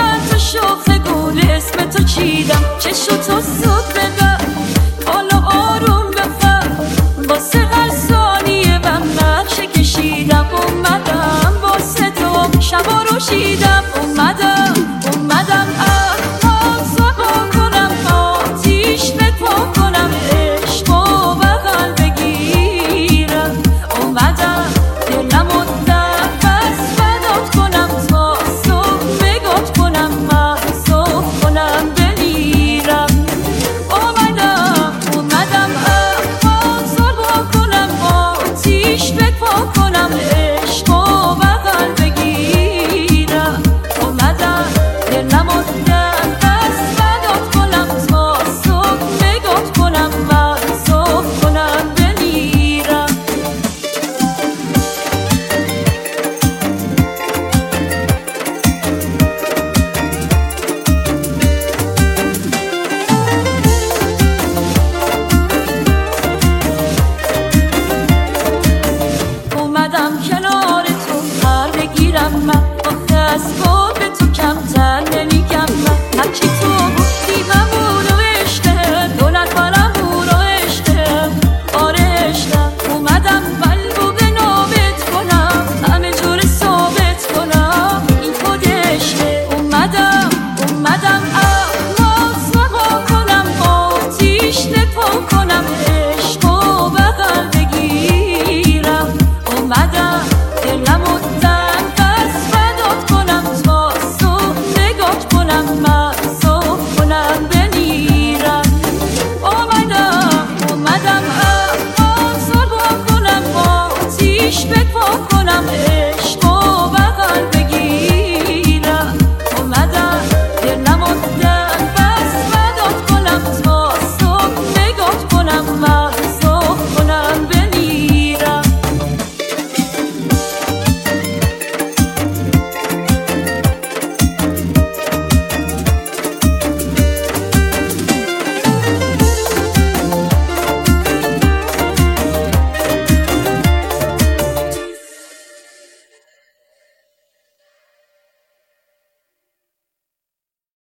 چند تا شاخ گل اسم تو چیدم، چشم تو زود ببر حالا آروم بفر، واسه هر ثانیه من نقشه کشیدم. اومدم واسه تو شبا رو شیدم، اومدم سبا کنم، آتیش بپا کنم، عشق و بغل بگیرم. اومدم دلم و نفس فدات کنم، تا صبح بگات کنم، محصوب کنم بمیرم. اومدم سبا کنم، آتیش بپا کنم، عشق و بغل بگیرم. اومدم دلم و نفس فدات کنم، تا صبح بگات کنم، محصوب کنم بمیرم. اومدم کنار تو پر بگیرم، من آخه از به تو کمتر نمیگم. من هرچی تو گفتی همون عشقه، دولت برم اون عشقه، آره عشقم. اومدم قلبو به نابت کنم، همه جور ثابت کنم این خود عشقه. اومدم سبا کنم، آتیش بپا کنم، عشق و بغل بگیرم. اومدم دلم و نفس فدات کنم، تا صبح نگات کنم،